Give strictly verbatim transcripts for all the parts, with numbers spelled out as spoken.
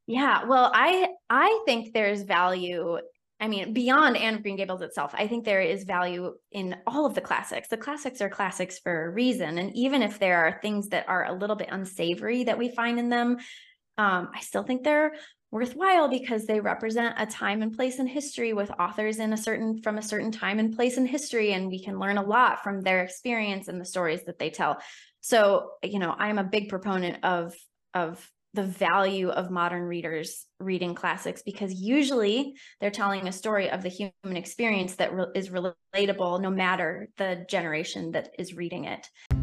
Yeah, well, I I think there's value. I mean, beyond Anne of Green Gables itself, I think there is value in all of the classics. The classics are classics for a reason, and even if there are things that are a little bit unsavory that we find in them, um, I still think they're worthwhile because they represent a time and place in history with authors in a certain from a certain time and place in history, and we can learn a lot from their experience and the stories that they tell. So, you know, I'm a big proponent of of the value of modern readers reading classics because usually they're telling a story of the human experience that re- is relatable no matter the generation that is reading it.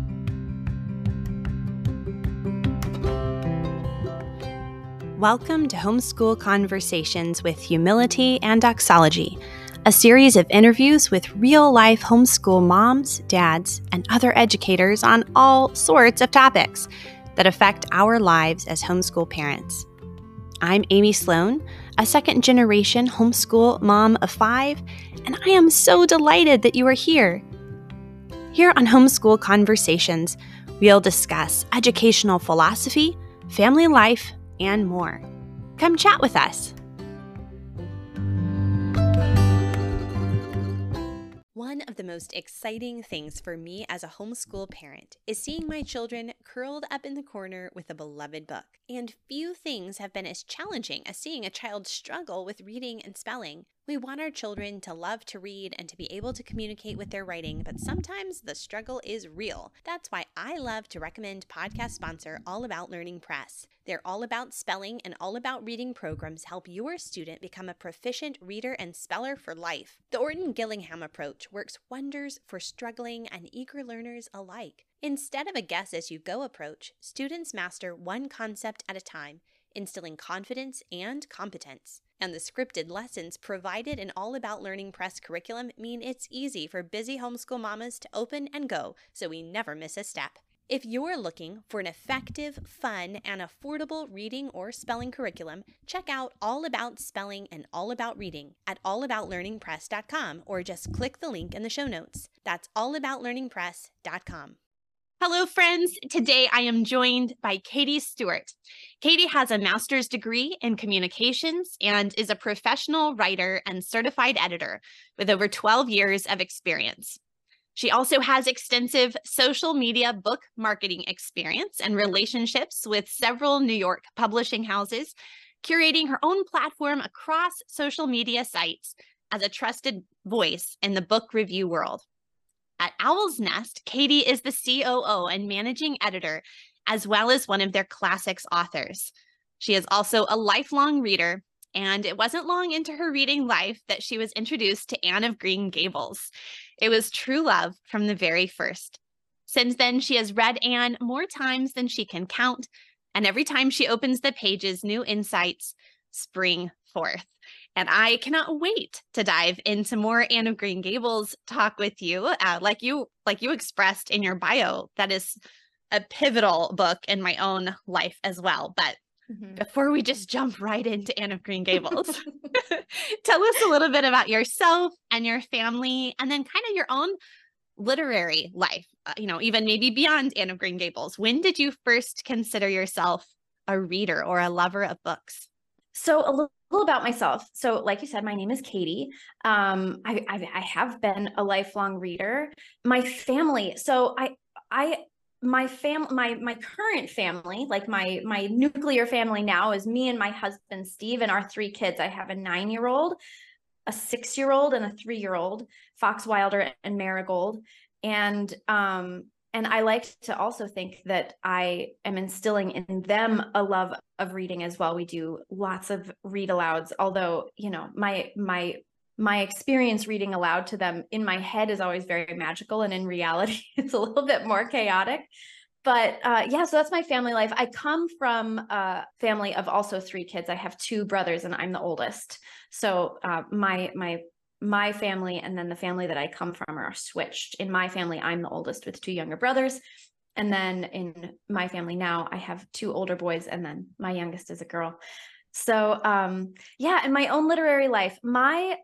Welcome to Homeschool Conversations with Humility and Doxology, a series of interviews with real-life homeschool moms, dads, and other educators on all sorts of topics that affect our lives as homeschool parents. I'm Amy Sloan, a second-generation homeschool mom of five, and I am so delighted that you are here. Here on Homeschool Conversations, we'll discuss educational philosophy, family life, and more. Come chat with us. One of the most exciting things for me as a homeschool parent is seeing my children curled up in the corner with a beloved book. And few things have been as challenging as seeing a child struggle with reading and spelling. We want our children to love to read and to be able to communicate with their writing, but sometimes the struggle is real. That's why I love to recommend podcast sponsor All About Learning Press. Their All About Spelling and All About Reading programs help your student become a proficient reader and speller for life. The Orton Gillingham approach works wonders for struggling and eager learners alike. Instead of a guess-as-you-go approach, students master one concept at a time, instilling confidence and competence. And the scripted lessons provided in All About Learning Press curriculum mean it's easy for busy homeschool mamas to open and go, so we never miss a step. If you're looking for an effective, fun, and affordable reading or spelling curriculum, check out All About Spelling and All About Reading at all about learning press dot com or just click the link in the show notes. That's all about learning press dot com. Hello, friends. Today I am joined by Katie Stewart. Katie has a master's degree in communications and is a professional writer and certified editor with over twelve years of experience. She also has extensive social media book marketing experience and relationships with several New York publishing houses, curating her own platform across social media sites as a trusted voice in the book review world. At Owl's Nest, Katie is the C O O and managing editor, as well as one of their classics authors. She is also a lifelong reader, and it wasn't long into her reading life that she was introduced to Anne of Green Gables. It was true love from the very first. Since then, she has read Anne more times than she can count, and every time she opens the pages, new insights spring forth. And I cannot wait to dive into more Anne of Green Gables talk with you. Uh, like you, like you expressed in your bio, that is a pivotal book in my own life as well. But mm-hmm. Before we just jump right into Anne of Green Gables, tell us a little bit about yourself and your family, and then kind of your own literary life, uh, you know, even maybe beyond Anne of Green Gables. When did you first consider yourself a reader or a lover of books? So a little about myself. So like you said, my name is Katie. Um, I, I, I have been a lifelong reader. My family. So I, I, my fam, my, my current family, like my, my nuclear family now is me and my husband, Steve, and our three kids. I have a nine-year-old, a six-year-old, and a three-year-old, Fox Wilder and Marigold. And, um, And I like to also think that I am instilling in them a love of reading as well. We do lots of read alouds, although, you know, my my my experience reading aloud to them in my head is always very magical, and in reality, it's a little bit more chaotic. But uh, yeah, so that's my family life. I come from a family of also three kids. I have two brothers, and I'm the oldest. So uh, my my my family and then the family that I come from are switched. In my family, I'm the oldest with two younger brothers. And then in my family now, I have two older boys, and then my youngest is a girl. So um, yeah, in my own literary life, my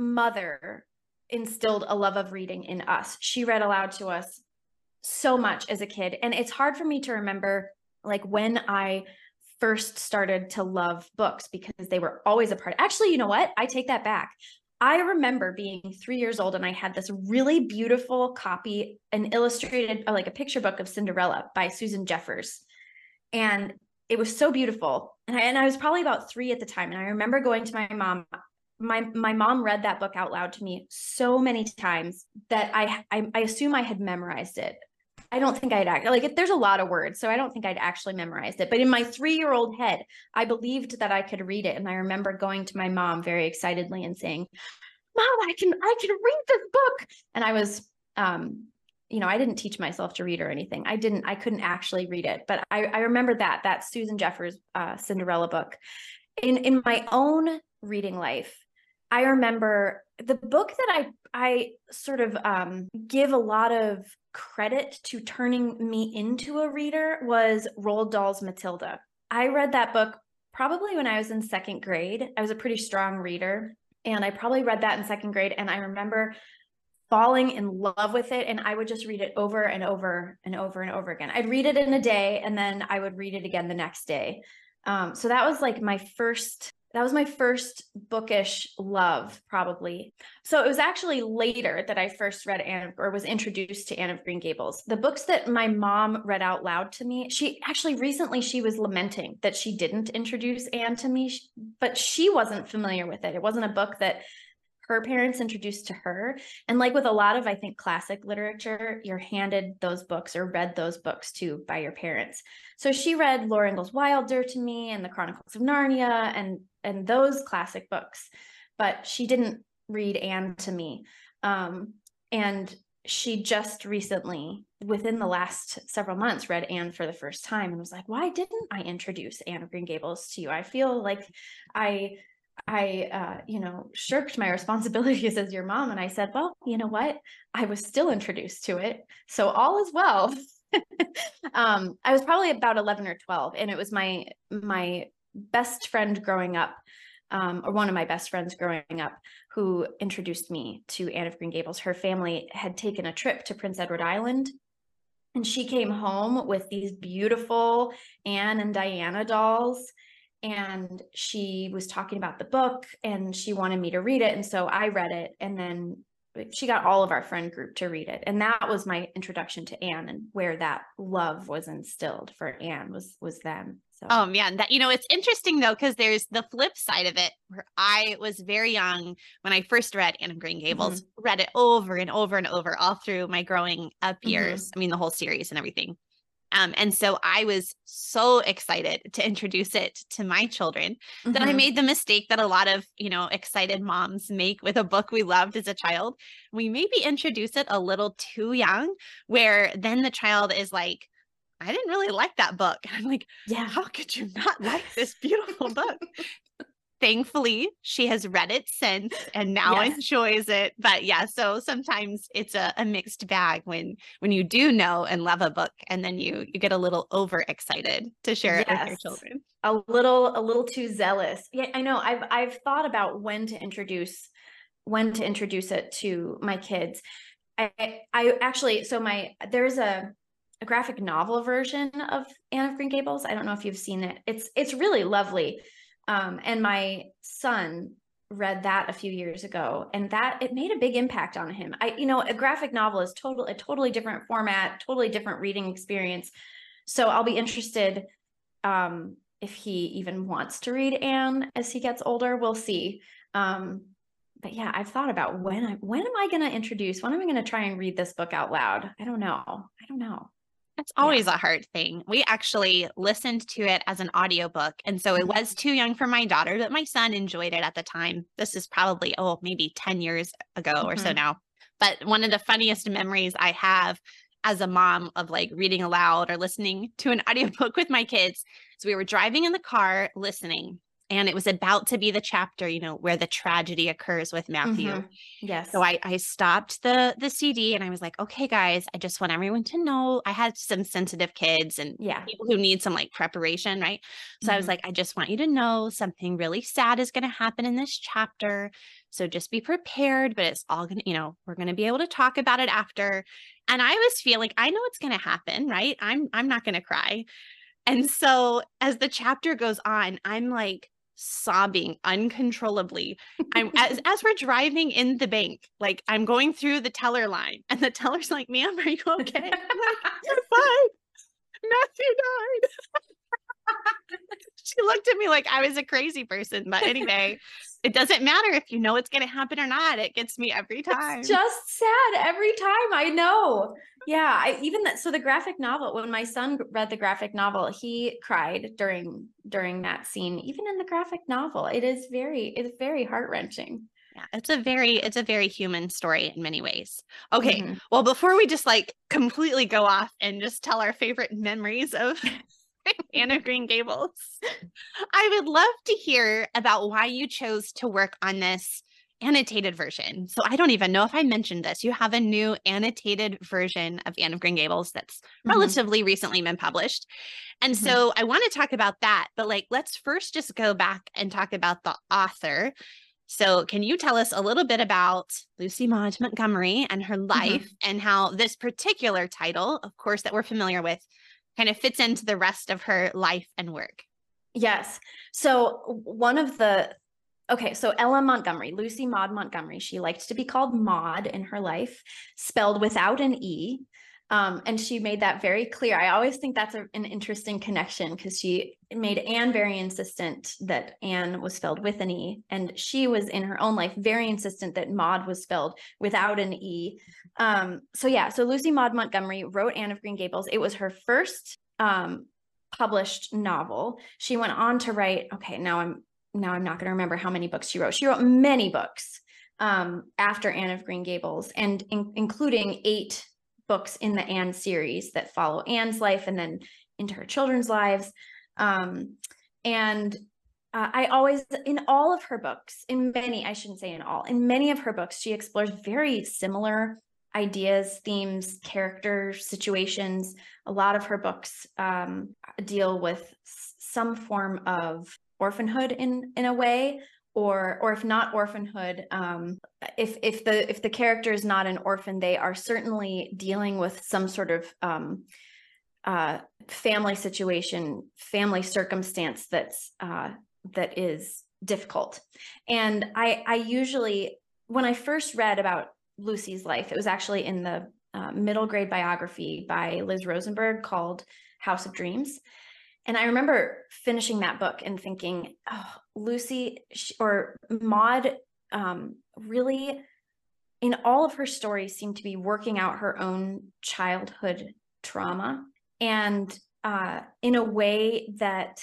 mother instilled a love of reading in us. She read aloud to us so much as a kid. And it's hard for me to remember like when I first started to love books because they were always a part. Actually, you know what? I take that back. I remember being three years old and I had this really beautiful copy, an illustrated, like a picture book of Cinderella by Susan Jeffers. And it was so beautiful. And I, and I was probably about three at the time. And I remember going to my mom. My, my mom read that book out loud to me so many times that I, I, I assume I had memorized it. I don't think I'd act like it, there's a lot of words, so I don't think I'd actually memorized it. But in my three-year-old head, I believed that I could read it. And I remember going to my mom very excitedly and saying, Mom, I can, I can read this book. And I was, um, you know, I didn't teach myself to read or anything. I didn't, I couldn't actually read it, but I, I remember that, that Susan Jeffers uh, Cinderella book. In, in my own reading life, I remember the book that I, I sort of um, give a lot of credit to turning me into a reader was Roald Dahl's Matilda. I read that book probably when I was in second grade. I was a pretty strong reader, and I probably read that in second grade. And I remember falling in love with it. And I would just read it over and over and over and over again. I'd read it in a day, and then I would read it again the next day. Um, so that was like my first That was my first bookish love, probably. So it was actually later that I first read Anne, or was introduced to Anne of Green Gables. The books that my mom read out loud to me, she actually recently, she was lamenting that she didn't introduce Anne to me, but she wasn't familiar with it. It wasn't a book that her parents introduced to her. And like with a lot of, I think, classic literature, you're handed those books or read those books to by your parents. So she read Laura Ingalls Wilder to me and the Chronicles of Narnia and and those classic books, but she didn't read Anne to me. Um, and she just recently, within the last several months, read Anne for the first time and was like, why didn't I introduce Anne of Green Gables to you? I feel like I, I, uh, you know, shirked my responsibilities as your mom. And I said, well, you know what? I was still introduced to it. So all is well. um, I was probably about eleven or twelve, and it was my, my best friend growing up, um, or one of my best friends growing up, who introduced me to Anne of Green Gables. Her family had taken a trip to Prince Edward Island, and she came home with these beautiful Anne and Diana dolls. And she was talking about the book, and she wanted me to read it. And so I read it, and then she got all of our friend group to read it. And that was my introduction to Anne, and where that love was instilled for Anne was, was then. So. Oh man, that, you know, it's interesting though, because there's the flip side of it where I was very young when I first read Anne of Green Gables, mm-hmm. read it over and over and over all through my growing up years. Mm-hmm. I mean, the whole series and everything. Um, and so I was so excited to introduce it to my children mm-hmm. that I made the mistake that a lot of, you know, excited moms make with a book we loved as a child. We maybe introduce it a little too young, where then the child is like, I didn't really like that book. And I'm like, yeah, how could you not like this beautiful book? Thankfully, she has read it since and now yes. enjoys it. But yeah, so sometimes it's a, a mixed bag when when you do know and love a book, and then you you get a little overexcited to share yes. it with your children. A little a little too zealous. Yeah, I know. I've I've thought about when to introduce when to introduce it to my kids. I I actually so my there's a a graphic novel version of Anne of Green Gables. I don't know if you've seen it. It's it's really lovely. Um, and my son read that a few years ago, and that it made a big impact on him. I, you know, a graphic novel is total, a totally different format, totally different reading experience. So I'll be interested um, if he even wants to read Anne as he gets older. We'll see. Um, but yeah, I've thought about when I, when am I going to introduce, when am I going to try and read this book out loud? I don't know. I don't know. That's always yeah. a hard thing. We actually listened to it as an audiobook. And so it was too young for my daughter, but my son enjoyed it at the time. This is probably, oh, maybe ten years ago mm-hmm. or so now. But one of the funniest memories I have as a mom of like reading aloud or listening to an audiobook with my kids. So we were driving in the car listening, and it was about to be the chapter, you know, where the tragedy occurs with Matthew. Mm-hmm. Yes. So I, I stopped the, the C D, and I was like, okay, guys, I just want everyone to know I had some sensitive kids and yeah. people who need some like preparation. Right. So mm-hmm. I was like, I just want you to know something really sad is going to happen in this chapter. So just be prepared, but it's all going to, you know, we're going to be able to talk about it after. And I was feeling, I know it's going to happen, right? I'm, I'm not going to cry. And so as the chapter goes on, I'm like sobbing uncontrollably. I'm as as we're driving in the bank, like I'm going through the teller line, and the teller's like, "Ma'am, are you okay?" I'm like, "I'm fine. Matthew died." She looked at me like I was a crazy person. But anyway, it doesn't matter if you know it's going to happen or not. It gets me every time. It's just sad every time. I know. Yeah. I even that. So the graphic novel, when my son read the graphic novel, he cried during, during that scene. Even in the graphic novel, it is very, it's very heart wrenching. Yeah, it's a very, it's a very human story in many ways. Okay. Mm-hmm. Well, before we just like completely go off and just tell our favorite memories of Anne of Green Gables, I would love to hear about why you chose to work on this annotated version. So I don't even know if I mentioned this. You have a new annotated version of Anne of Green Gables that's Mm-hmm. relatively recently been published. And Mm-hmm. so I want to talk about that, but like, let's first just go back and talk about the author. So can you tell us a little bit about Lucy Maud Montgomery and her life, mm-hmm. and how this particular title, of course, that we're familiar with, kind of fits into the rest of her life and work? Yes. So one of the, okay, so Ella Montgomery, Lucy Maud Montgomery, she liked to be called Maud in her life, spelled without an E. Um, and she made that very clear. I always think that's a, an interesting connection, because she made Anne very insistent that Anne was spelled with an E. And she was in her own life very insistent that Maud was spelled without an E. Um, so yeah, so Lucy Maud Montgomery wrote Anne of Green Gables. It was her first um, published novel. She went on to write, okay, now I'm, now I'm not going to remember how many books she wrote. She wrote many books um, after Anne of Green Gables, and in, including eight books in the Anne series that follow Anne's life and then into her children's lives. Um, and uh, I always, in all of her books, in many, I shouldn't say in all, in many of her books, she explores very similar ideas, themes, characters, situations. A lot of her books um, deal with some form of orphanhood in, in a way, or or if not orphanhood, um, if if the if the character is not an orphan, they are certainly dealing with some sort of um, uh, family situation, family circumstance that's uh, that is difficult. And I I usually, when I first read about Lucy's life, it was actually in the uh, middle grade biography by Liz Rosenberg called House of Dreams. And I remember finishing that book and thinking, oh, Lucy or Maud um, really, in all of her stories, seemed to be working out her own childhood trauma, and uh, in a way that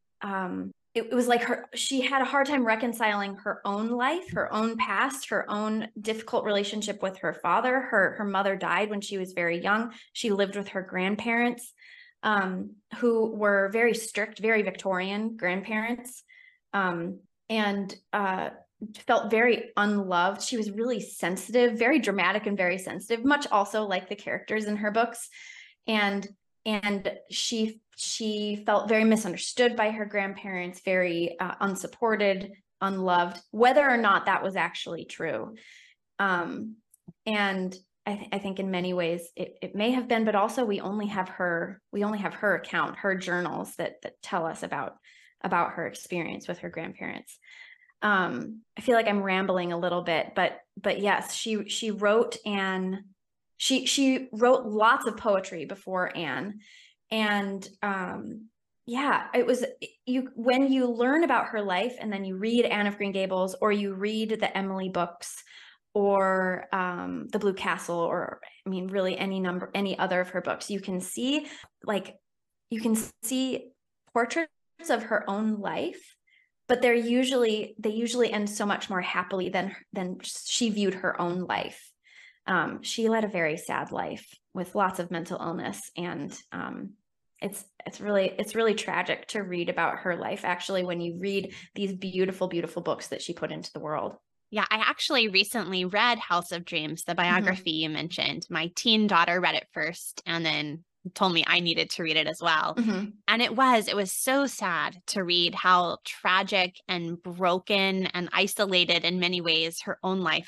um, it, it was like her, she had a hard time reconciling her own life, her own past, her own difficult relationship with her father. Her, her mother died when she was very young. She lived with her grandparents, um, who were very strict, very Victorian grandparents, um, and uh, felt very unloved. She was really sensitive, very dramatic and very sensitive, much also like the characters in her books. And and she she felt very misunderstood by her grandparents, very uh, unsupported, unloved, whether or not that was actually true. Um, and I, th- I think in many ways it, it may have been, but also we only have her, we only have her account, her journals that that tell us about, about her experience with her grandparents. Um, I feel like I'm rambling a little bit, but, but yes, she, she wrote Anne, she, she wrote lots of poetry before Anne. And, um, yeah, it was, you, when you learn about her life and then you read Anne of Green Gables, or you read the Emily books, or um, the Blue Castle, or I mean, really any number, any other of her books, you can see like, you can see portraits of her own life, but they're usually, they usually end so much more happily than, than she viewed her own life. Um, she led a very sad life with lots of mental illness. And um, it's, it's really, it's really tragic to read about her life, actually, when you read these beautiful, beautiful books that she put into the world. Yeah, I actually recently read House of Dreams, the biography mm-hmm. you mentioned. My teen daughter read it first and then told me I needed to read it as well. Mm-hmm. And it was, it was so sad to read how tragic and broken and isolated in many ways her own life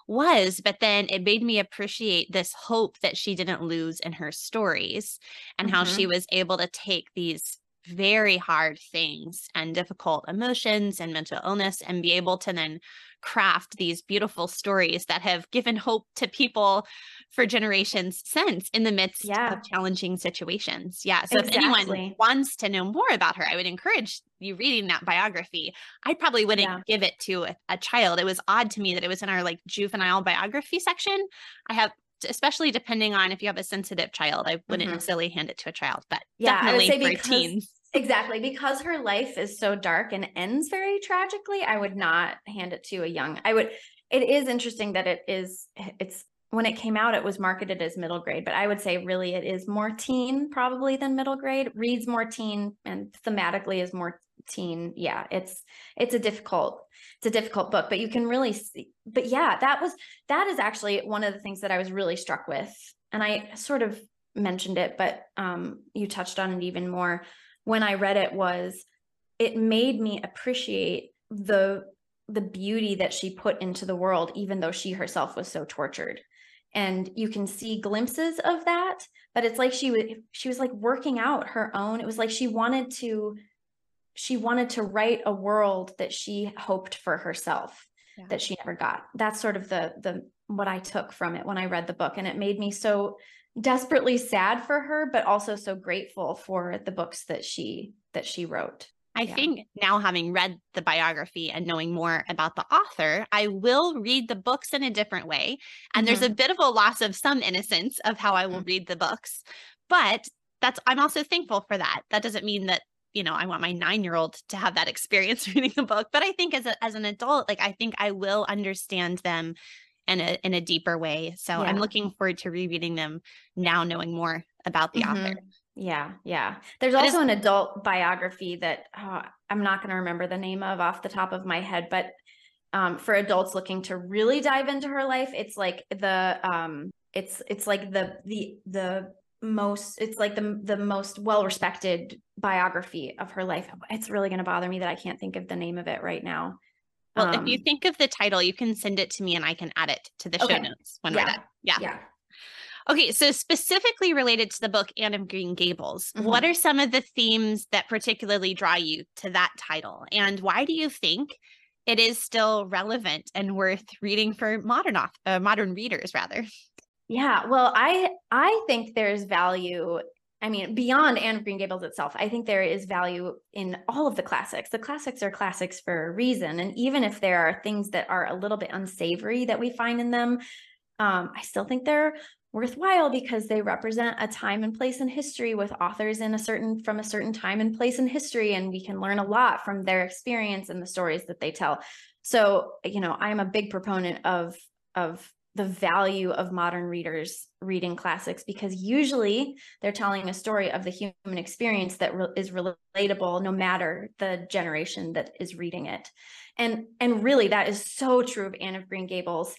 was, but then it made me appreciate this hope that she didn't lose in her stories, and how she Mm-hmm. was able to take these very hard things and difficult emotions and mental illness and be able to then craft these beautiful stories that have given hope to people for generations since, in the midst of Yeah, challenging situations. Yeah. So if anyone exactly. wants to know more about her, I would encourage you reading that biography. I probably wouldn't Yeah. give it to a, a child. It was odd to me that it was in our like juvenile biography section. I have, especially depending on if you have a sensitive child, I wouldn't Mm-hmm. necessarily hand it to a child, but Yeah, I would definitely say for because teens. exactly because her life is so dark and ends very tragically, I would not hand it to a young. I would it is interesting that it is it's when it came out it was marketed as middle grade, but I would say really it is more teen probably than middle grade. Reads more teen and thematically is more teen. Yeah, it's it's a difficult it's a difficult book, but you can really see. But yeah, that was that is actually one of the things that I was really struck with. And I sort of mentioned it, but um, you touched on it even more when I read it, was it made me appreciate the the beauty that she put into the world, even though she herself was so tortured. And you can see glimpses of that, but it's like she was she was like working out her own. It was like she wanted to she wanted to write a world that she hoped for herself, Yeah. that she never got. That's sort of the the what I took from it when I read the book, and it made me so desperately sad for her, but also so grateful for the books that she that she wrote. I Yeah. think now, having read the biography and knowing more about the author, I will read the books in a different way. And there's a Mm-hmm. bit of a loss of some innocence of how I will Mm-hmm. read the books. But that's, I'm also thankful for that. That doesn't mean that, you know, I want my nine-year-old to have that experience reading the book. But I think as a, as an adult, like, I think I will understand them in a in a deeper way. So I'm Yeah. looking forward to rereading them now, knowing more about the author. Mm-hmm. Yeah, yeah. There's But also is an adult biography that oh, I'm not going to remember the name of off the top of my head, but um, for adults looking to really dive into her life, it's like the um, it's it's like the the the most it's like the the most well respected biography of her life. It's really going to bother me that I can't think of the name of it right now. Well, if you Um, think of the title, you can send it to me and I can add it to the show okay, notes when we're yeah, done. Yeah. yeah. Okay. So, specifically related to the book Anne of Green Gables, what Mm-hmm. are some of the themes that particularly draw you to that title? And why do you think it is still relevant and worth reading for modern auth- uh, modern readers, rather? Yeah, well, I I think there's value. I mean, beyond Anne of Green Gables itself, I think there is value in all of the classics. The classics are classics for a reason, and even if there are things that are a little bit unsavory that we find in them, um, I still think they're worthwhile because they represent a time and place in history with authors in a certain from a certain time and place in history, and we can learn a lot from their experience and the stories that they tell. So, you know, I'm a big proponent of of the value of modern readers reading classics, because usually they're telling a story of the human experience that re- is relatable no matter the generation that is reading it. And and really that is so true of Anne of Green Gables.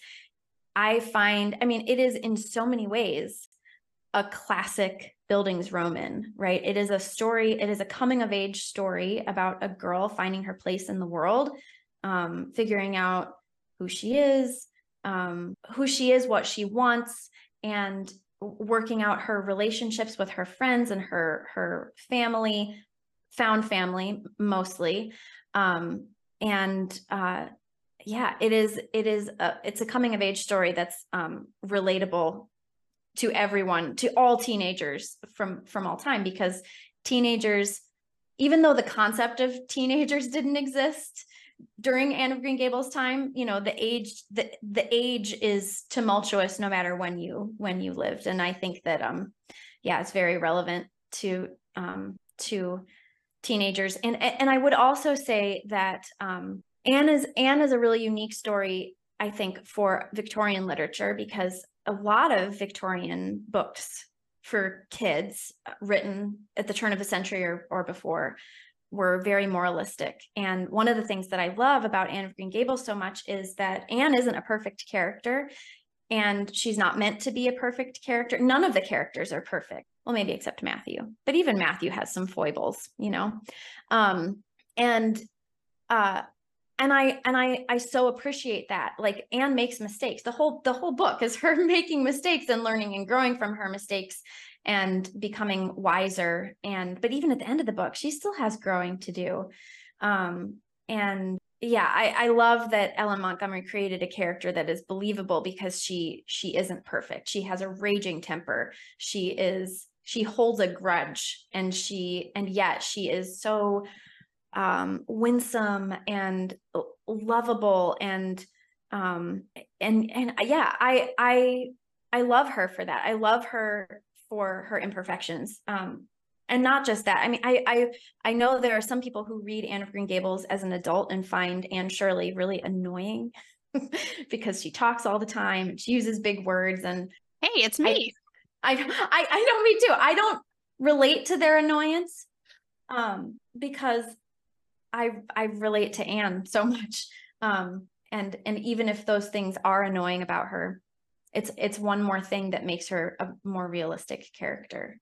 I find, I mean, it is in so many ways a classic Bildungsroman, right? It is a story, it is a coming of age story about a girl finding her place in the world, um, figuring out who she is, um, who she is, what she wants, and working out her relationships with her friends and her her family, found family mostly, um, and uh, yeah, it is it is a, it's a coming of age story that's um, relatable to everyone, to all teenagers from from all time, because teenagers, even though the concept of teenagers didn't exist during Anne of Green Gables time, you know, the age the the age is tumultuous no matter when you when you lived. And I think that um yeah, it's very relevant to um to teenagers. And and I would also say that um Anne is Anne is a really unique story, I think, for Victorian literature, because a lot of Victorian books for kids written at the turn of the century or, or before were very moralistic. And one of the things that I love about Anne of Green Gables so much is that Anne isn't a perfect character, and she's not meant to be a perfect character. None of the characters are perfect. Well, maybe except Matthew, but even Matthew has some foibles, you know? Um, and uh, and I, and I, I so appreciate that. Like, Anne makes mistakes. The whole, the whole book is her making mistakes and learning and growing from her mistakes and becoming wiser. And, but even at the end of the book, she still has growing to do. Um, and yeah, I, I love that Ellen Montgomery created a character that is believable because she, she isn't perfect. She has a raging temper. She is, she holds a grudge, and she, and yet she is so um, winsome and lovable, and um, and and yeah, I I I love her for that. I love her for her imperfections. Um, and not just that. I mean, I I I know there are some people who read Anne of Green Gables as an adult and find Anne Shirley really annoying because she talks all the time and she uses big words. And Hey, it's I me. I I, I know, me too. I don't relate to their annoyance um, because I I relate to Anne so much. Um, and and even if those things are annoying about her, it's it's one more thing that makes her a more realistic character.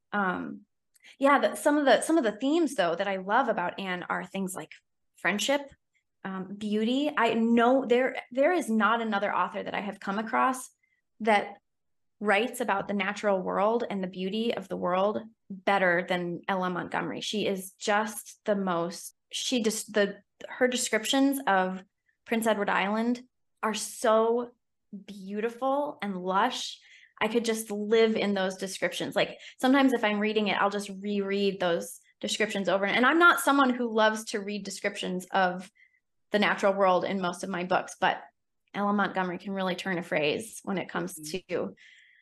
Um, yeah, the, some of the some of the themes though that I love about Anne are things like friendship, um, beauty. I know there there is not another author that I have come across that writes about the natural world and the beauty of the world better than Ella Montgomery. She is just the most, she just, the, her descriptions of Prince Edward Island are so beautiful and lush. I could just live in those descriptions. Like sometimes if I'm reading it, I'll just reread those descriptions over. And I'm not someone who loves to read descriptions of the natural world in most of my books, but Ella Montgomery can really turn a phrase when it comes mm-hmm. to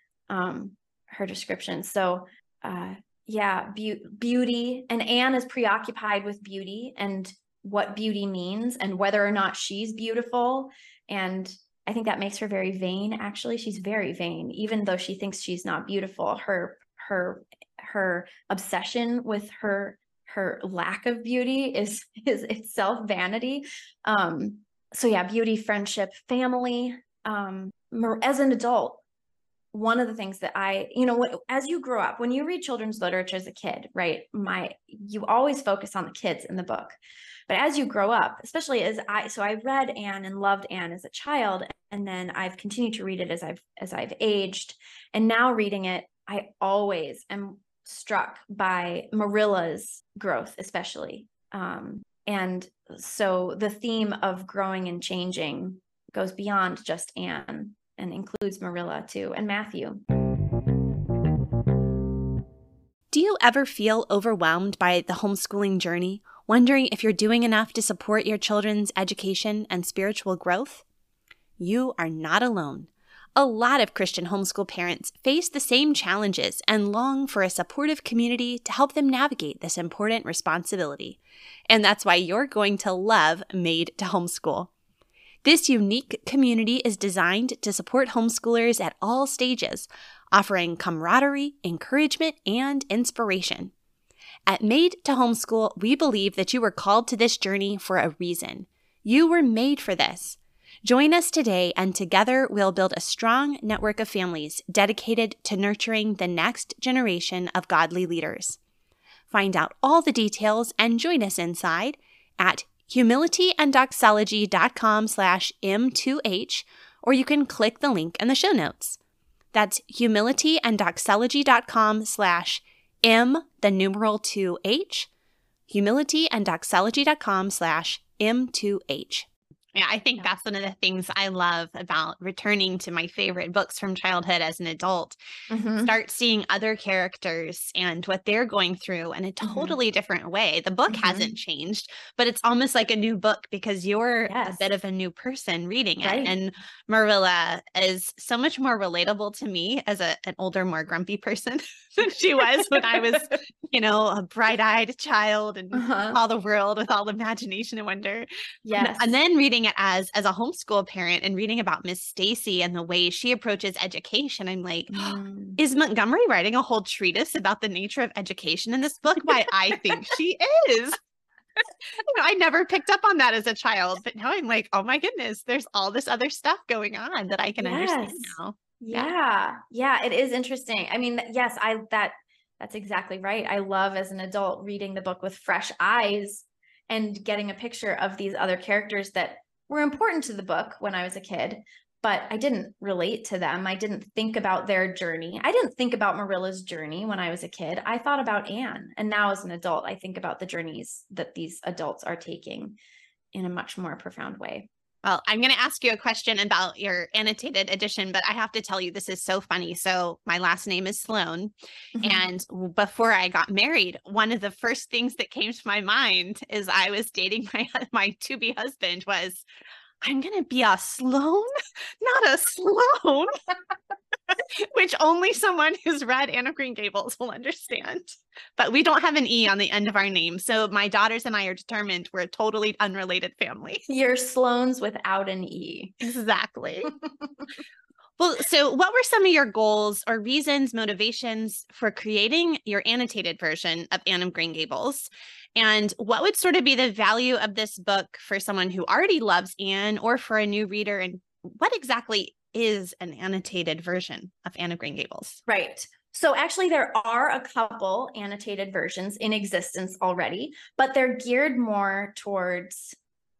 um, her description. So uh, yeah, be- beauty. And Anne is preoccupied with beauty and what beauty means and whether or not she's beautiful. And I think that makes her very vain. Actually, she's very vain, even though she thinks she's not beautiful. Her, her, her obsession with her, her lack of beauty is, is itself vanity. Um, so yeah, beauty, friendship, family. Um, as an adult, one of the things that I, you know, what, as you grow up, when you read children's literature as a kid, right, my, you always focus on the kids in the book. But as you grow up, especially as I, so I read Anne and loved Anne as a child, and then I've continued to read it as I've, as I've aged. And now reading it, I always am struck by Marilla's growth, especially. Um, and so the theme of growing and changing goes beyond just Anne and includes Marilla too, and Matthew. Do you ever feel overwhelmed by the homeschooling journey, wondering if you're doing enough to support your children's education and spiritual growth? You are not alone. A lot of Christian homeschool parents face the same challenges and long for a supportive community to help them navigate this important responsibility. And that's why you're going to love Made to Homeschool. This unique community is designed to support homeschoolers at all stages, offering camaraderie, encouragement, and inspiration. At Made to Homeschool, we believe that you were called to this journey for a reason. You were made for this. Join us today, and together we'll build a strong network of families dedicated to nurturing the next generation of godly leaders. Find out all the details and join us inside at humilityanddoxology.com slash M2H, or you can click the link in the show notes. That's humilityanddoxology.com slash M, the numeral two H, humilityanddoxology.com slash M2H. Yeah, I think that's one of the things I love about returning to my favorite books from childhood as an adult. Mm-hmm. Start seeing other characters and what they're going through in a totally mm-hmm. different way. The book mm-hmm. hasn't changed, but it's almost like a new book because you're yes. a bit of a new person reading it. Right. And Marilla is so much more relatable to me as a, an older, more grumpy person than she was when I was, you know, a bright-eyed child and uh-huh. saw the world with all imagination and wonder. Yes. And then reading it as as a homeschool parent and reading about Miss Stacy and the way she approaches education, I'm like, mm. is Montgomery writing a whole treatise about the nature of education in this book? Why, I think she is. You know, I never picked up on that as a child, but now I'm like, oh my goodness, there's all this other stuff going on that I can yes. understand now. Yeah. yeah, yeah, it is interesting. I mean, yes, I that that's exactly right. I love as an adult reading the book with fresh eyes and getting a picture of these other characters that were important to the book when I was a kid, but I didn't relate to them. I didn't think about their journey. I didn't think about Marilla's journey when I was a kid. I thought about Anne. And now as an adult, I think about the journeys that these adults are taking in a much more profound way. Well, I'm going to ask you a question about your annotated edition, but I have to tell you, this is so funny. So my last name is Sloan. Mm-hmm. And before I got married, one of the first things that came to my mind is I was dating my, my to-be husband was, I'm going to be a Sloan, not a Sloan, which only someone who's read Anne of Green Gables will understand. But we don't have an E on the end of our name. So my daughters and I are determined we're a totally unrelated family. You're Sloans without an E. Exactly. Well, so what were some of your goals or reasons, motivations for creating your annotated version of Anne of Green Gables? And what would sort of be the value of this book for someone who already loves Anne or for a new reader? And what exactly is an annotated version of Anne of Green Gables? Right. So actually there are a couple annotated versions in existence already, but they're geared more towards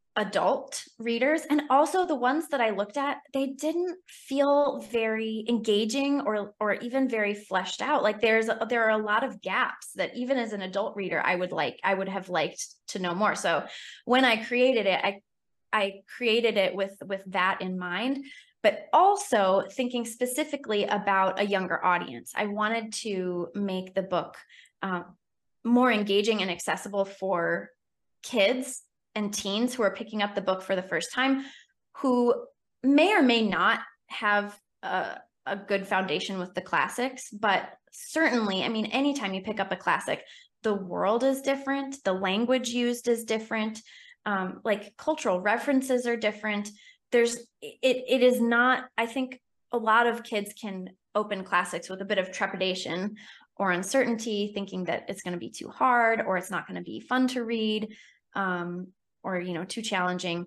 adult readers. And also the ones that I looked at, they didn't feel very engaging or or even very fleshed out. Like there's a, there are a lot of gaps that even as an adult reader, I would like, I would have liked to know more. So when I created it, I I created it with with that in mind, but also thinking specifically about a younger audience. I wanted to make the book um, more engaging and accessible for kids and teens who are picking up the book for the first time, who may or may not have a, a good foundation with the classics, but certainly, I mean, anytime you pick up a classic, the world is different, the language used is different, um, like cultural references are different. There's, it, it is not, I think a lot of kids can open classics with a bit of trepidation or uncertainty, thinking that it's going to be too hard or it's not going to be fun to read. Um, or, you know, too challenging.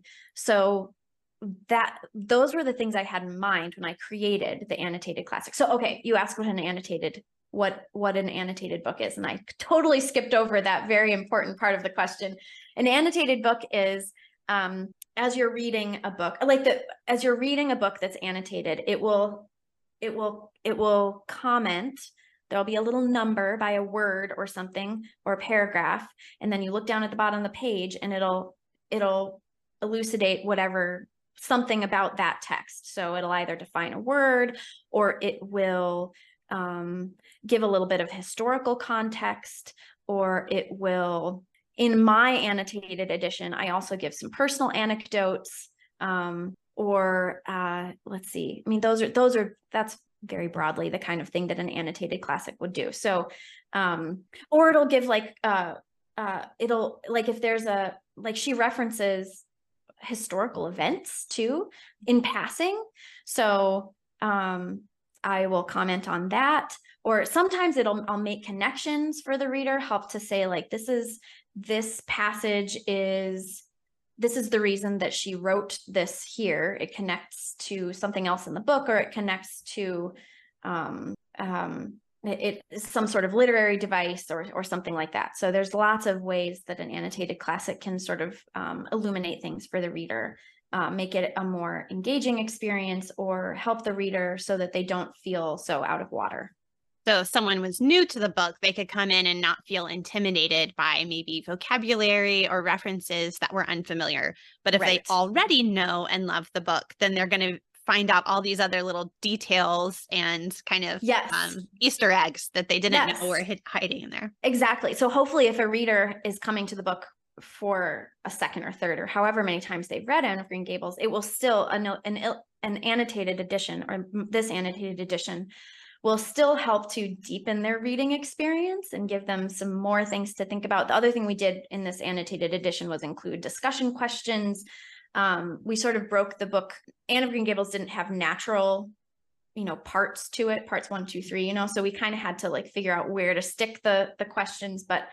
So that, those were the things I had in mind when I created the annotated classic. So, okay, you asked what an annotated, what, what an annotated book is. And I totally skipped over that very important part of the question. An annotated book is, um, as you're reading a book, like the, as you're reading a book that's annotated, it will, it will, it will comment. There'll be a little number by a word or something or a paragraph. And then you look down at the bottom of the page and it'll, it'll elucidate whatever, something about that text. So it'll either define a word or it will um, give a little bit of historical context, or it will, in my annotated edition, I also give some personal anecdotes um, or uh, let's see. I mean, those are, those are, that's very broadly the kind of thing that an annotated classic would do. So, um, or it'll give like, uh, uh, it'll like, if there's a, like she references historical events too in passing. So, um, I will comment on that, or sometimes it'll, I'll make connections for the reader, help to say like, this is, this passage is, this is the reason that she wrote this here. It connects to something else in the book, or it connects to um, um, it, it some sort of literary device or, or something like that. So there's lots of ways that an annotated classic can sort of um, illuminate things for the reader, uh, make it a more engaging experience, or help the reader so that they don't feel so out of water. So if someone was new to the book, they could come in and not feel intimidated by maybe vocabulary or references that were unfamiliar. But if right. they already know and love the book, then they're going to find out all these other little details and kind of yes. um, Easter eggs that they didn't yes. know were hid- hiding in there. Exactly. So hopefully if a reader is coming to the book for a second or third or however many times they've read Anne of Green Gables, it will still, an, an, an annotated edition, or this annotated edition, will still help to deepen their reading experience and give them some more things to think about. The other thing we did in this annotated edition was include discussion questions. Um, we sort of broke the book. Anne of Green Gables didn't have natural, you know, parts to it, parts one, two, three, you know, so we kind of had to like figure out where to stick the, the questions. But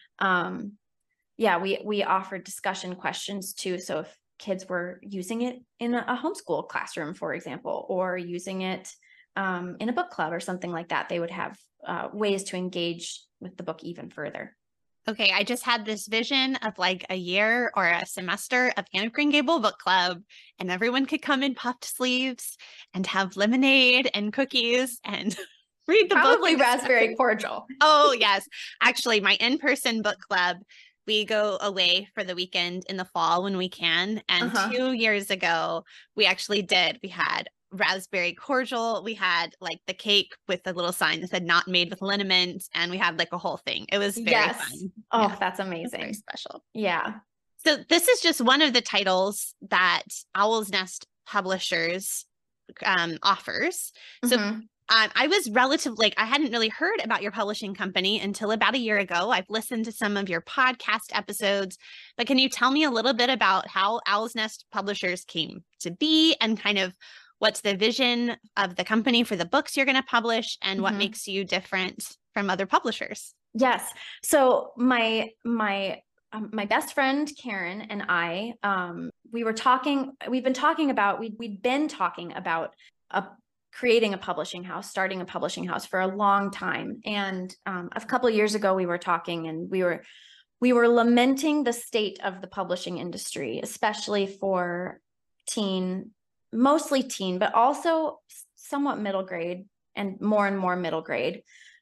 um, yeah, we, we offered discussion questions too. So if kids were using it in a, a homeschool classroom, for example, or using it Um, in a book club or something like that, they would have uh, ways to engage with the book even further. Okay, I just had this vision of like a year or a semester of Anne of Green Gable book club, and everyone could come in puffed sleeves and have lemonade and cookies and read the book. Probably raspberry cordial. Oh, yes. Actually, my in-person book club, we go away for the weekend in the fall when we can. And Uh-huh. two years ago, we actually did. We had raspberry cordial. We had like the cake with the little sign that said not made with liniment. And we had like a whole thing. It was very Yes. fun. Oh, Yeah. that's It was amazing. very special. Yeah. So this is just one of the titles that Owl's Nest Publishers um, offers. So Mhm. um, I was relatively, like, I hadn't really heard about your publishing company until about a year ago. I've listened to some of your podcast episodes, but can you tell me a little bit about how Owl's Nest Publishers came to be and kind of what's the vision of the company for the books you're going to publish and what Mhm. makes you different from other publishers? Yes. So my my um, my best friend Karen and I, um, we were talking. We've been talking about. We we'd been talking about a creating a publishing house, starting a publishing house for a long time. And um, a couple of years ago, we were talking, and we were we were lamenting the state of the publishing industry, especially for teen, mostly teen, but also somewhat middle grade and more and more middle grade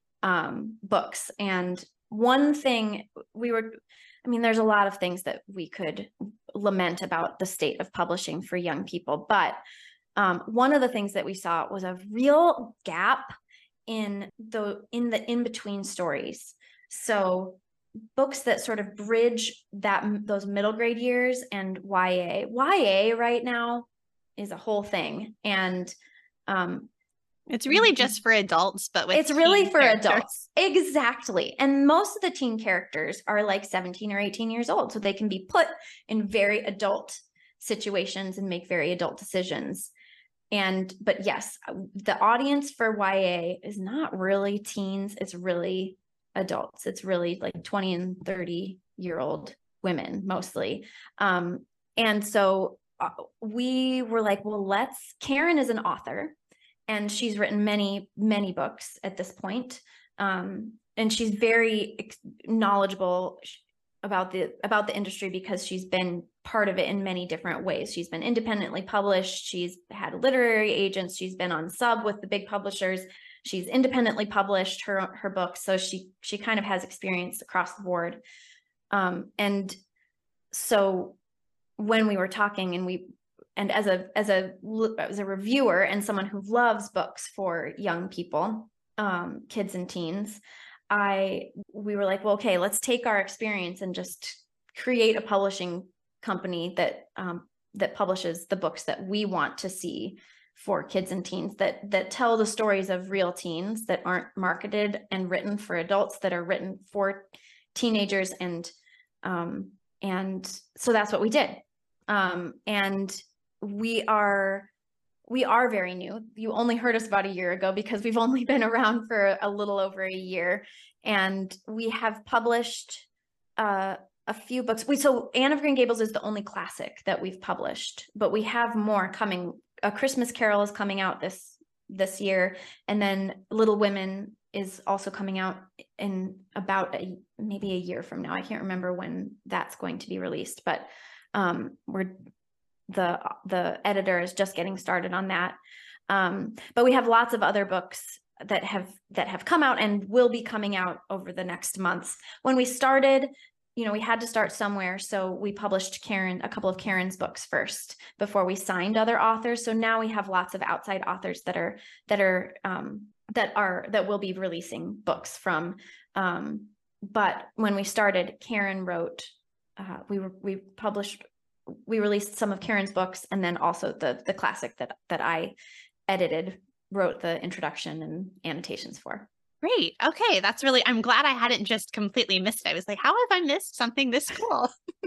um, books. And one thing we were, I mean, there's a lot of things that we could lament about the state of publishing for young people, but um, one of the things that we saw was a real gap in the in the in-between stories. So books that sort of bridge that those middle grade years and Y A. Y A right now is a whole thing, and um, It's really just for adults, but with it's really teen for characters. adults. Exactly. And most of the teen characters are like seventeen or eighteen years old, so they can be put in very adult situations and make very adult decisions. And but yes, the audience for Y A is not really teens, it's really adults. It's really like twenty and thirty year old women mostly. Um, and so uh, we were like, well, let's, Karen is an author, and she's written many, many books at this point. Um, and she's very ex- knowledgeable about the about the industry because she's been part of it in many different ways. She's been independently published. She's had literary agents. She's been on sub with the big publishers. She's independently published her her books. So she she kind of has experience across the board. Um, and so when we were talking, and we and as a as a as a reviewer and someone who loves books for young people, um, kids and teens, I we were like, well, okay, let's take our experience and just create a publishing company that um, that publishes the books that we want to see for kids and teens, that that tell the stories of real teens, that aren't marketed and written for adults, that are written for teenagers. And um, and so that's what we did. Um, and we are we are very new. You only heard us about a year ago because we've only been around for a little over a year, and we have published uh, a few books. We so Anne of Green Gables is the only classic that we've published, but we have more coming. A Christmas Carol is coming out this this year, and then Little Women is also coming out in about a, maybe a year from now. I can't remember when that's going to be released, but um, we're the the editor is just getting started on that. Um, but we have lots of other books that have that have come out and will be coming out over the next months. When we started, you know, we had to start somewhere, so we published Karen a couple of Karen's books first before we signed other authors. So now we have lots of outside authors that are that are um, that are that will be releasing books from. Um, but when we started, Karen wrote. Uh, we were we published. We released some of Karen's books, and then also the the classic that that I edited, wrote the introduction and annotations for. Great. Okay. That's really, I'm glad I hadn't just completely missed it. I was like, how have I missed something this cool?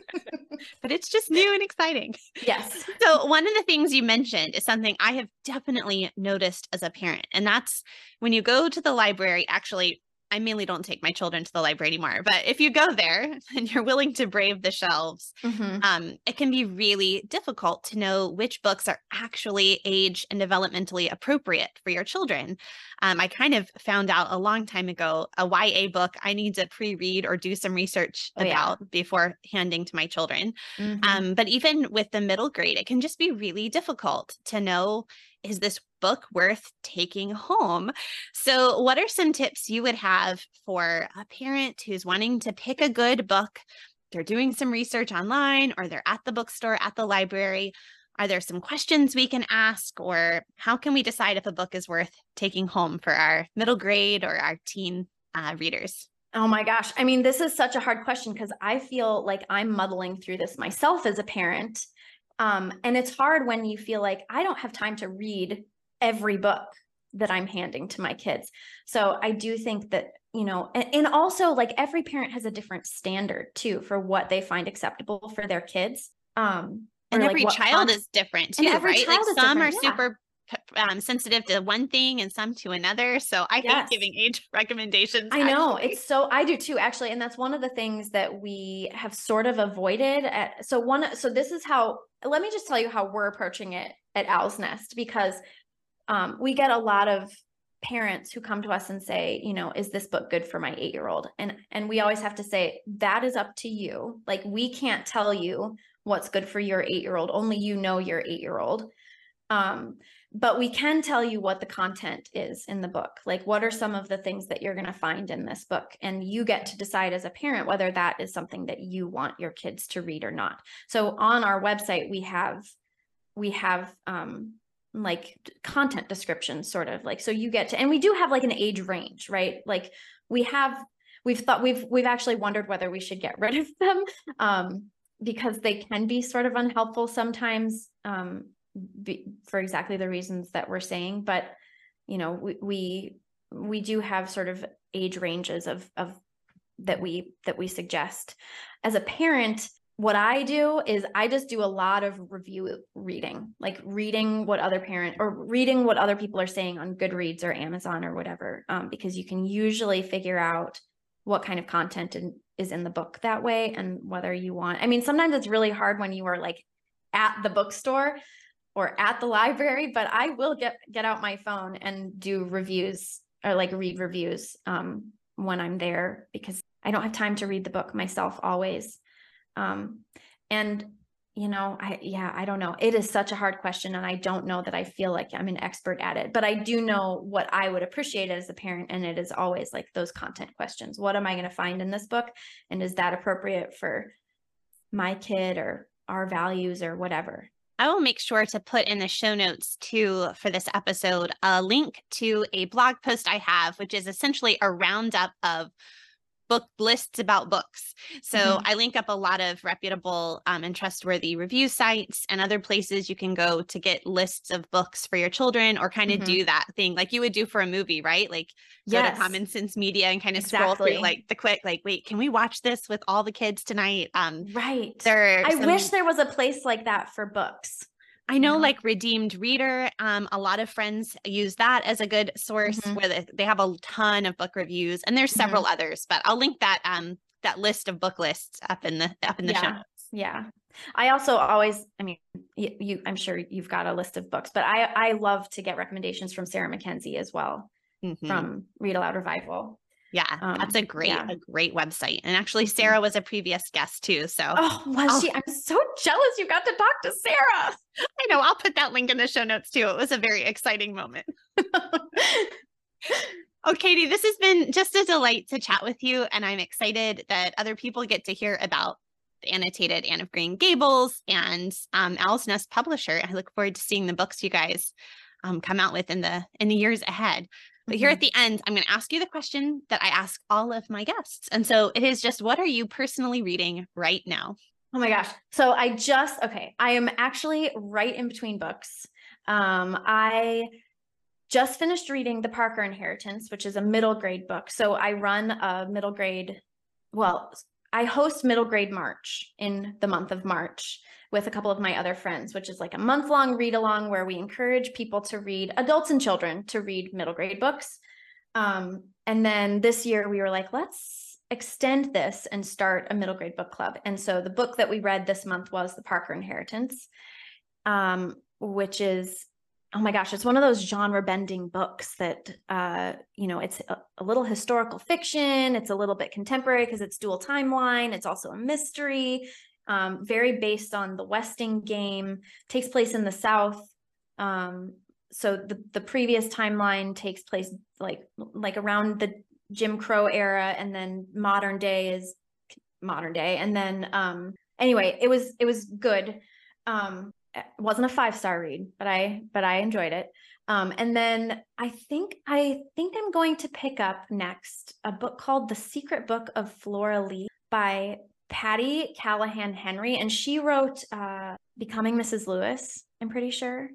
But it's just new and exciting. Yes. So one of the things you mentioned is something I have definitely noticed as a parent. And that's when you go to the library, actually, I mainly don't take my children to the library anymore, but if you go there and you're willing to brave the shelves, mm-hmm. um, it can be really difficult to know which books are actually age and developmentally appropriate for your children. Um, I kind of found out a long time ago, a Y A book I need to pre-read or do some research oh, about yeah. before handing to my children. Mm-hmm. Um, but even with the middle grade, it can just be really difficult to know, is this book worth taking home? So what are some tips you would have for a parent who's wanting to pick a good book? They're doing some research online, or they're at the bookstore, at the library. Are there some questions we can ask, or how can we decide if a book is worth taking home for our middle grade or our teen uh, readers? Oh my gosh. I mean, this is such a hard question because I feel like I'm muddling through this myself as a parent. Um, and it's hard when you feel like I don't have time to read every book that I'm handing to my kids. So I do think that, you know, and, and also like every parent has a different standard too for what they find acceptable for their kids. Um, and every like child is different too, right? Like some are yeah. super um, sensitive to one thing and some to another. So I yes. hate giving age recommendations. I know actually. it's so, I do too, actually. And that's one of the things that we have sort of avoided at, so one, so this is how, let me just tell you how we're approaching it at Owl's Nest, because um, we get a lot of parents who come to us and say, you know, is this book good for my eight-year-old? And, and we always have to say, that is up to you. Like, we can't tell you what's good for your eight-year-old. Only you know your eight-year-old. Um, but we can tell you what the content is in the book. Like, what are some of the things that you're going to find in this book? And you get to decide as a parent whether that is something that you want your kids to read or not. So on our website, we have, we have, um, like content descriptions, sort of like, so you get to, and we do have like an age range, right? Like we have, we've thought, we've, we've actually wondered whether we should get rid of them, um, because they can be sort of unhelpful sometimes, um, be, for exactly the reasons that we're saying. But, you know, we, we, we do have sort of age ranges of, of that we, that we suggest. As a parent, what I do is I just do a lot of review reading, like reading what other parent or reading what other people are saying on Goodreads or Amazon or whatever, um, because you can usually figure out what kind of content in, is in the book that way, and whether you want, I mean, sometimes it's really hard when you are like at the bookstore or at the library, but I will get, get out my phone and do reviews or like read reviews um, when I'm there, because I don't have time to read the book myself always. Um, and, you know, I, yeah, I don't know. It is such a hard question. And I don't know that I feel like I'm an expert at it, but I do know what I would appreciate as a parent. And it is always like those content questions. What am I going to find in this book? And is that appropriate for my kid or our values or whatever? I will make sure to put in the show notes too for this episode, a link to a blog post I have, which is essentially a roundup of book lists about books. So mm-hmm. I link up a lot of reputable um, and trustworthy review sites and other places you can go to get lists of books for your children, or kind of mm-hmm. do that thing like you would do for a movie, right? Like go yes. to Common Sense Media and kind of exactly. scroll through like the quick, like, wait, can we watch this with all the kids tonight? Um, right. There I some... wish there was a place like that for books. I know, yeah. like Redeemed Reader, um, a lot of friends use that as a good source mm-hmm. where they, they have a ton of book reviews, and there's several mm-hmm. others, but I'll link that um that list of book lists up in the up in the yeah. show notes. Yeah. I also always, I mean, you, you, I'm sure you've got a list of books, but I, I love to get recommendations from Sarah Mackenzie as well, mm-hmm. from Read Aloud Revival. Yeah, um, that's a great, yeah. a great website. And actually Sarah was a previous guest too. So oh, was I'll, she? I'm so jealous you got to talk to Sarah. I know, I'll put that link in the show notes too. It was a very exciting moment. Oh, Katie, this has been just a delight to chat with you. And I'm excited that other people get to hear about the annotated Anne of Green Gables and um, Owl's Nest Publisher. I look forward to seeing the books you guys um, come out with in the in the years ahead. But mm-hmm. here at the end, I'm going to ask you the question that I ask all of my guests. And so it is just, what are you personally reading right now? Oh my gosh. So I just, okay, I am actually right in between books. Um, I just finished reading The Parker Inheritance, which is a middle grade book. So I run a middle grade, well, I host Middle Grade March in the month of March with a couple of my other friends, which is like a month-long read-along where we encourage people to read, adults and children, to read middle grade books. Um, and then this year we were like, let's extend this and start a middle grade book club. And so the book that we read this month was The Parker Inheritance, um, which is, oh my gosh, it's one of those genre bending books that, uh, you know, it's a, a little historical fiction. It's a little bit contemporary because it's dual timeline. It's also a mystery, um, very based on the Westing game, takes place in the South. Um, so the, the previous timeline takes place like, like around the Jim Crow era, and then modern day is modern day. And then, um, anyway, it was, it was good. Um, it wasn't a five-star read, but I, but I enjoyed it. Um, and then I think, I think I'm going to pick up next a book called The Secret Book of Flora Lee by Patty Callahan Henry. And she wrote, uh, Becoming Missus Lewis, I'm pretty sure.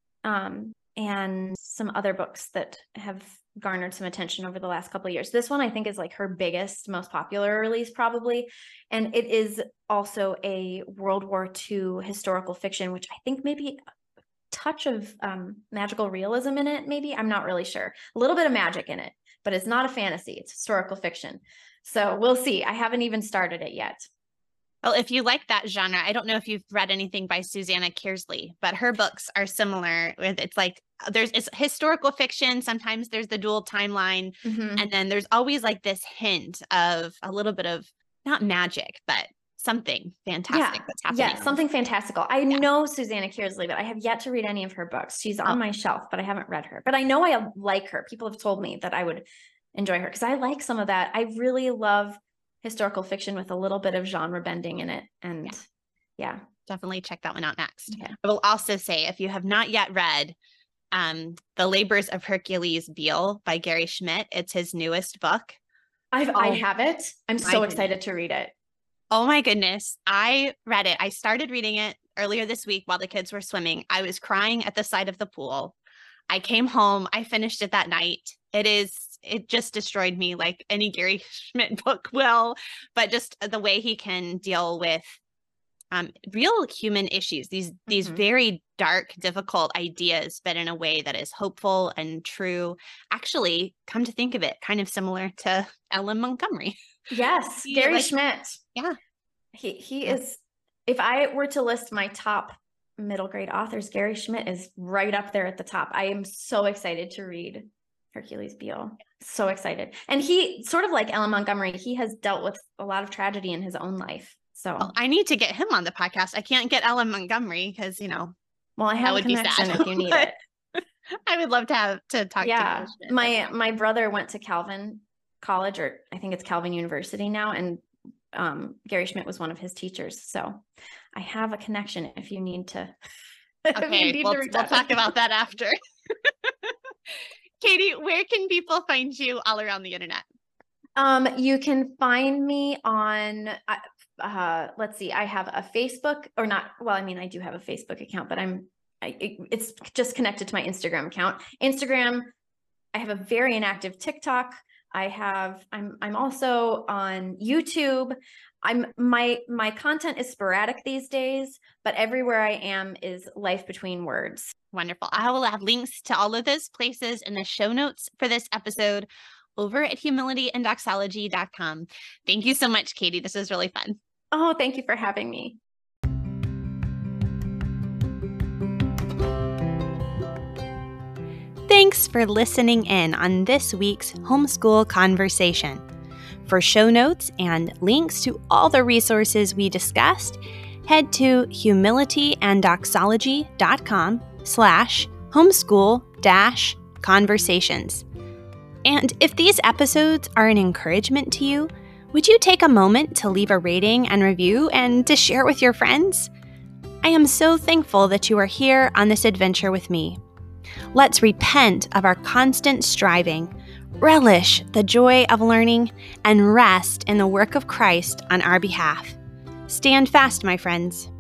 Um, and some other books that have garnered some attention over the last couple of years. This one I think is like her biggest, most popular release probably. And it is also a World War Two historical fiction, which I think maybe a touch of um, magical realism in it, maybe. I'm not really sure. A little bit of magic in it, but it's not a fantasy. It's historical fiction. So we'll see. I haven't even started it yet. Well, if you like that genre, I don't know if you've read anything by Susanna Kearsley, but her books are similar. With It's like there's it's historical fiction. Sometimes there's the dual timeline. Mm-hmm. And then there's always like this hint of a little bit of not magic, but something fantastic yeah. that's happening. Yeah, something fantastical. I yeah. know Susanna Kearsley, but I have yet to read any of her books. She's on oh. my shelf, but I haven't read her. But I know I like her. People have told me that I would enjoy her because I like some of that. I really love historical fiction with a little bit of genre bending in it. And yeah, yeah. definitely check that one out next. Yeah. I will also say, if you have not yet read um, The Labors of Hercules Beale by Gary Schmidt, it's his newest book. I've, oh, I have it. I'm so excited goodness. to read it. Oh my goodness. I read it. I started reading it earlier this week while the kids were swimming. I was crying at the side of the pool. I came home. I finished it that night. It is It just destroyed me like any Gary Schmidt book will, but just the way he can deal with um, real human issues, these mm-hmm. these very dark, difficult ideas, but in a way that is hopeful and true. Actually, come to think of it, kind of similar to L M Montgomery. Yes, he, Gary like, Schmidt. Yeah. He he yeah. is, if I were to list my top middle grade authors, Gary Schmidt is right up there at the top. I am so excited to read Hercules Beale. So excited. And he, sort of like L M Montgomery, he has dealt with a lot of tragedy in his own life. So oh, I need to get him on the podcast. I can't get L M Montgomery because, you know, well, I have a connection if you need it. I would love to have to talk yeah. to Schmidt. My my brother went to Calvin College, or I think it's Calvin University now, and um, Gary Schmidt was one of his teachers. So I have a connection if you need to. Okay, you need we'll, to we'll talk about that after. Katie, where can people find you all around the internet? Um, you can find me on, uh, let's see, I have a Facebook or not. Well, I mean, I do have a Facebook account, but I'm, I, it, it's just connected to my Instagram account. Instagram, I have a very inactive TikTok. I have, I'm, I'm also on YouTube. I'm, my, my content is sporadic these days, but everywhere I am is Life Between Words. Wonderful. I will have links to all of those places in the show notes for this episode over at humility and doxology dot com. Thank you so much, Katie. This was really fun. Oh, thank you for having me. Thanks for listening in on this week's Homeschool Conversation. For show notes and links to all the resources we discussed, head to humility and doxology dot com slash homeschool dash conversations. And if these episodes are an encouragement to you, would you take a moment to leave a rating and review and to share with your friends? I am so thankful that you are here on this adventure with me. Let's repent of our constant striving, relish the joy of learning, and rest in the work of Christ on our behalf. Stand fast, my friends.